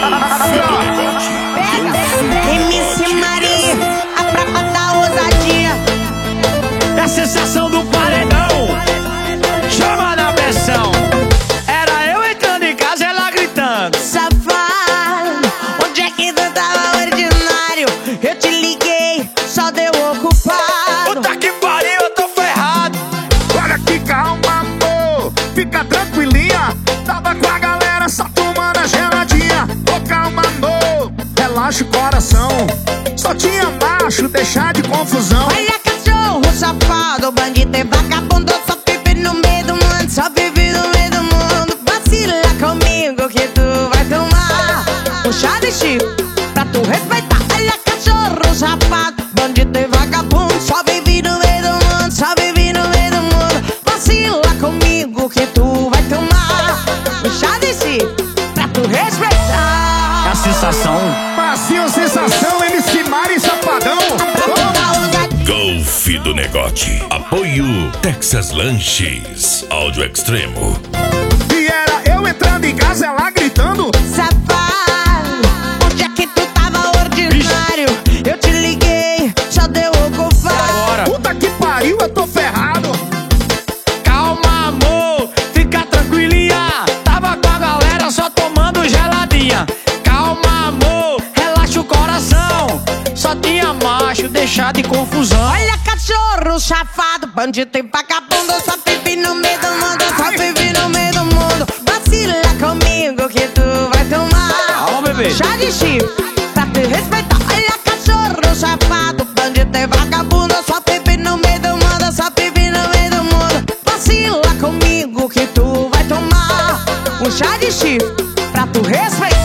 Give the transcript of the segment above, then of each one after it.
MC Maria, a prova da ousadia. É a sensação do paredão, chama na pressão. Era eu entrando em casa, ela gritando: Safado, onde é que tu tava ordinário? Eu te liguei, só deu ocupado. puta que pariu, eu tô ferrado. Olha aqui, calma, amor, fica tranquilinha. Tava com a galera só tomando a geladinha. Ô, calma, amor, relaxa o coração. Só tinha macho, deixar de confusão. Olha cachorro safado, bandido e vagabundo, só vive no meio do mundo, só vive no meio do mundo. Vacila comigo que tu vai tomar um chá de Chico pra tu respeitar. Olha cachorro safado, bandido e vagabundo, só vive no meio do mundo, só vive no meio do mundo. Vacila comigo que tu vai tomar um chá de Chico pra tu respeitar. É a sensação. Passinho, sensação, MC Mari Safadão. Golfe do Negote. Apoio Texas Lanches. Áudio Extremo. E era eu entrando em casa, ela gritando: Safado, onde é que tu tava ordinário? Eu te liguei, só deu ocupado. Agora, puta que pariu, eu tô ferrado. calma, amor, fica tranquilinha. Tava com a galera só tomando geladinha. Calma, amor, relaxa o coração. Só tinha macho, deixar de confusão. Olha cachorro safado, bandido e vagabundo, só vive no meio do mundo, só vive no meio do mundo. Vacila comigo que tu vai tomar Calma, bebê. chá de Chico pra te respeitar. Olha cachorro safado, bandido e vagabundo, só vive no meio do mundo, só vive no meio do mundo. Vacila comigo que tu vai tomar um chá de Chico pra tu respeitar.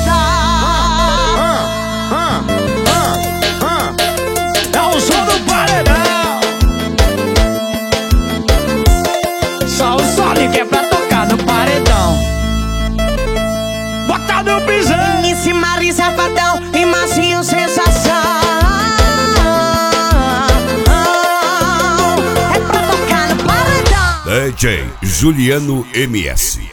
É o som do paredão. Só o Sonic é pra tocar no paredão. Bota no pisão. MC Mari Safadão e Massinho Sensação. É pra tocar no paredão. DJ Juliano MS.